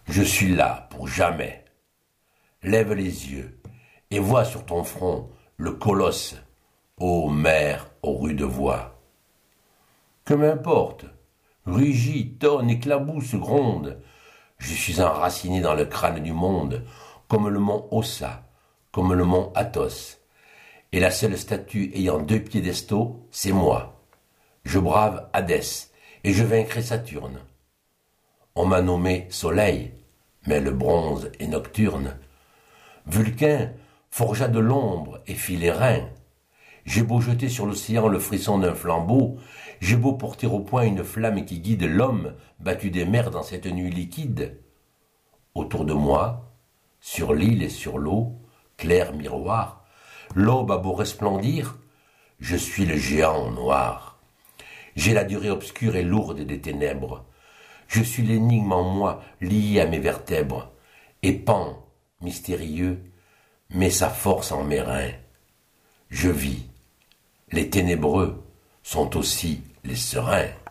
Je suis là pour jamais. Lève les yeux et vois sur ton front le colosse, ô mer aux rudes voix. Que m'importe, rugit, tonne, éclabousse, gronde, je suis enraciné dans le crâne du monde, comme le mont Ossa, comme le mont Athos, et la seule statue ayant 2 piédestaux, c'est moi. Je brave Hadès, et je vaincrai Saturne. On m'a nommé Soleil, mais le bronze est nocturne. Vulcain forgea de l'ombre et fit les reins. J'ai beau jeter sur l'océan le frisson d'un flambeau, j'ai beau porter au poing une flamme qui guide l'homme battu des mers dans cette nuit liquide. Autour de moi, sur l'île et sur l'eau, clair miroir, l'aube a beau resplendir, je suis le géant noir. J'ai la durée obscure et lourde des ténèbres. Je suis l'énigme en moi liée à mes vertèbres. Et Pan, mystérieux, met sa force en mes reins. Je vis. Les ténébreux sont aussi les sereins.